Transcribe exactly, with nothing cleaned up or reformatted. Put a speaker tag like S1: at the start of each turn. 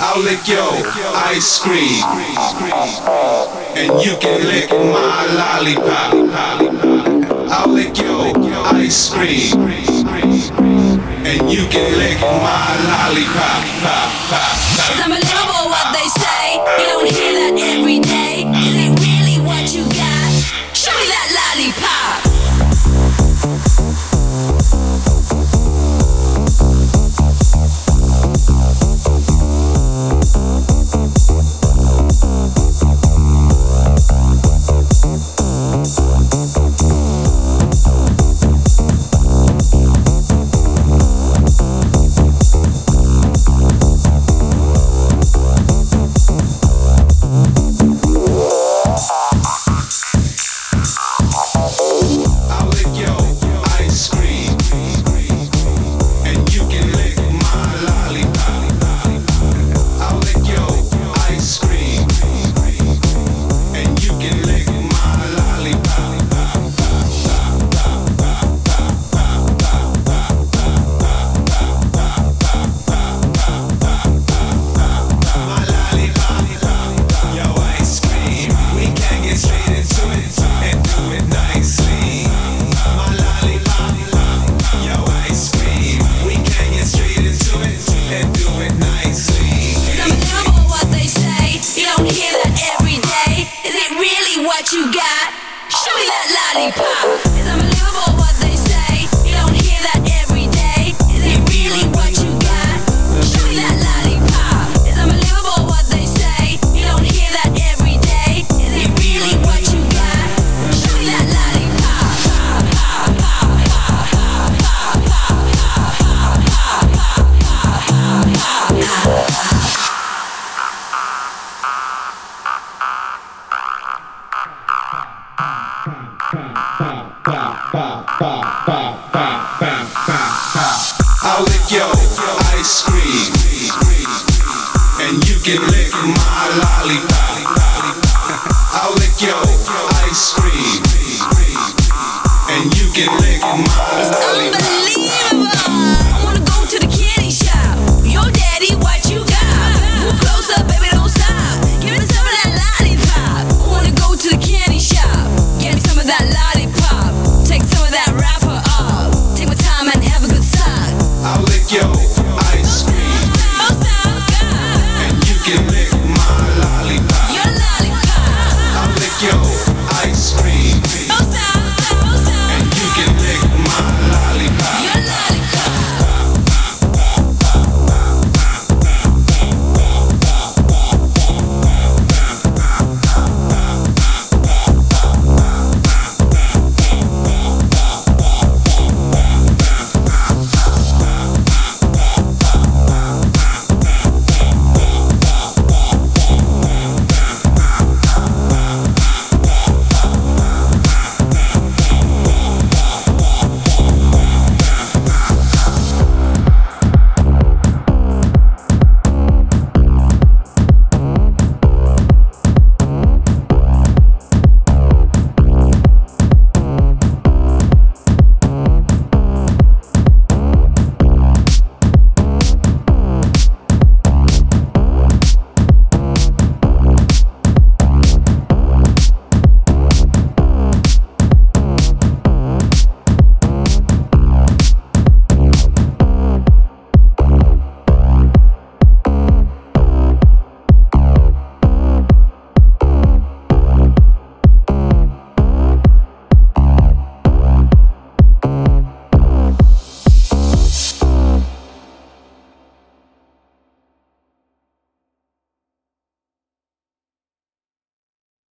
S1: I'll lick your ice cream, and you can lick my lollipop. I'll lick your ice cream, and you can lick my lollipop.
S2: It's unbelievable what they say. You don't hear that every day. Is it really what you got? Show me that lollipop. What you got? Show me that lollipop. It's unbelievable what they say. You don't hear that every day. Is it really what you got? Show me that lollipop. It's unbelievable what they say. You don't hear that every day. Is it really what you got? Show me that lollipop.
S1: I'll lick your ice cream, and you can lick my lollipop. I'll lick your ice cream, and you can lick my lollipop.